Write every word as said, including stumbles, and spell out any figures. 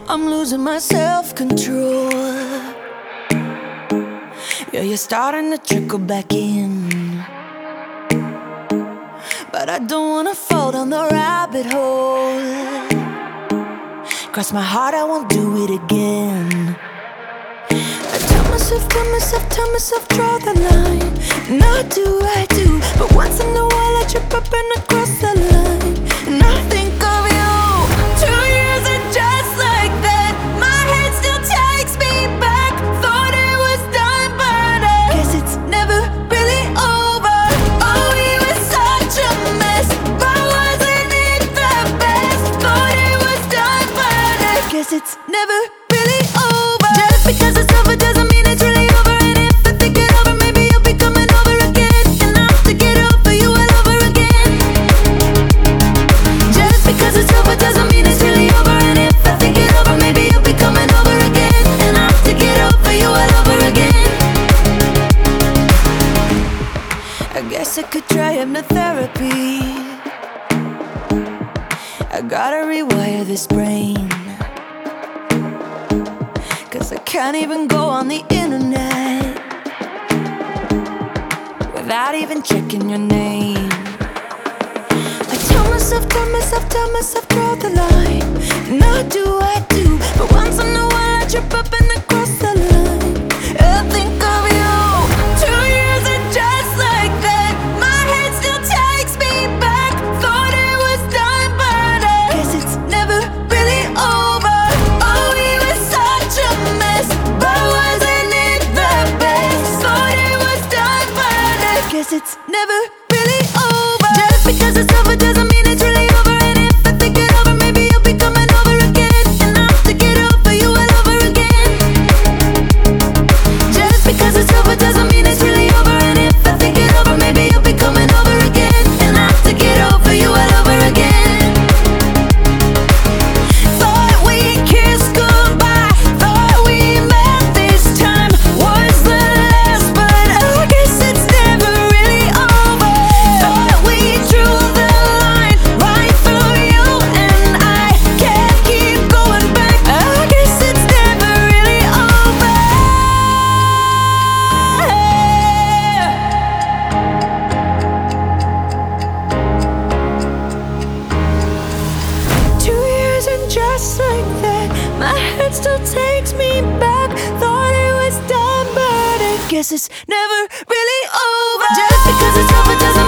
I'm losing my self-control. Yeah, you're starting to trickle back in, but I don't wanna fall down the rabbit hole. Cross my heart, I won't do it again. I tell myself, tell myself, tell myself, draw the line. And I do, I do, but once in a while I trip up and I cross the line. And I think of you. Two years and just like that, my head still takes me back. Thought it was done, but I guess it's never really over. Oh, we were such a mess, but wasn't it the best? Thought it was done, but I guess it's never really over. Just because it's over doesn't mean it's really over. And if I think it over, maybe you'll be coming over again. And I have to get over you all over again. Just because it's over doesn't mean it's really over. And if I think it over, maybe you'll be coming over again. And I have to get over you all over again. I guess I could try hypnotherapy. I gotta rewire this brain, 'cause I can't even go on the internet without even checking your name. I tell myself, tell myself, tell myself, draw the line. And I do, I do, but once in a while I trip up and I cross the line. I think of you. Two years and just like that, my head still takes me back. Thought it was done, but I guess it's never really over. Oh, we were such a mess, but wasn't it the best? Thought it was done, but I guess it's never really over. Just because it's over doesn't mean it's really over. And if I think it over, maybe you'll be coming over again. And I have to get over you all over again. Just because it's over doesn't mean it's really over. And if I think it over, maybe you'll be coming over again. And I have to get over you all over again. Thought we kissed goodbye, thought we met this time was the last, but I guess it's never really over. Thought we drew the line right through you, and I can't keep going back. I guess it's never really over. Two years and just like that, my head still takes me back. Thought it was done, but I guess it's never really over. Just because it's over doesn't